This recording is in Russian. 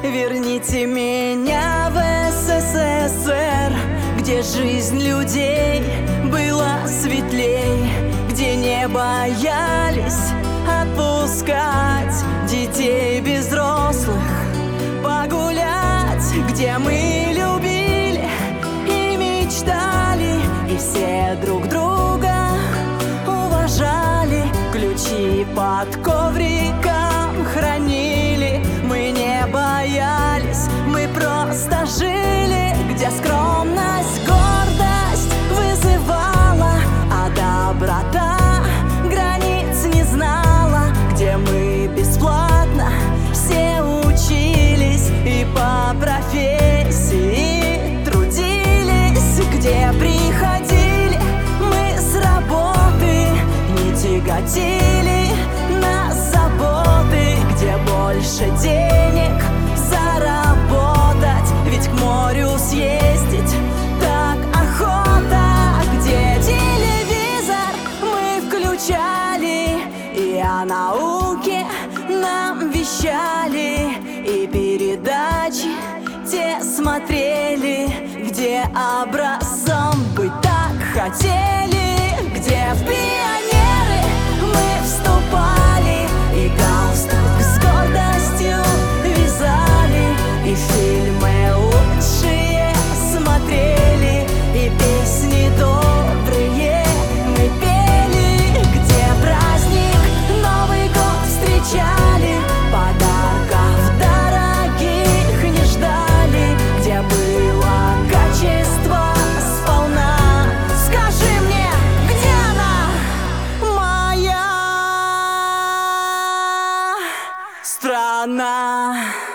верните меня в СССР, где жизнь людей была светлей, где не боялись отпускать детей без взрослых погулять, где мы любили и мечтали, и все друг друга уважали, ключи под ковриком хранили. Мы не боялись, мы просто жили, где скромность, гордость вызывала, а доброта границ не знала, где мы бесплатно все учились и по профессии трудились, где приходили мы с работы, не тяготили нас заботы, где больше денег заработать, ведь к морю съездить так охота, где телевизор мы включали и о науке нам вещали, и передачи те смотрели, где образцом быть так хотели, где в пионеры мы вступали и галстук с гордостью вязали, и фильмы лучшие смотрели, и песни добрые мы пели, где праздник Новый год встречали, подарков дорогих не ждали, где было качество сполна. Скажи мне, где она, моя страна?